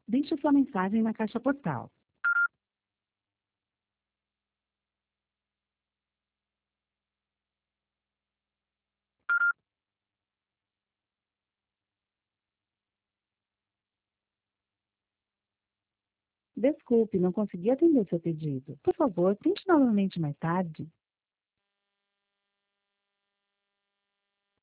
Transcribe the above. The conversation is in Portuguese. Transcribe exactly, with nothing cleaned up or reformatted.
Deixe sua mensagem na caixa postal. Desculpe, não consegui atender seu pedido. Por favor, tente novamente mais tarde.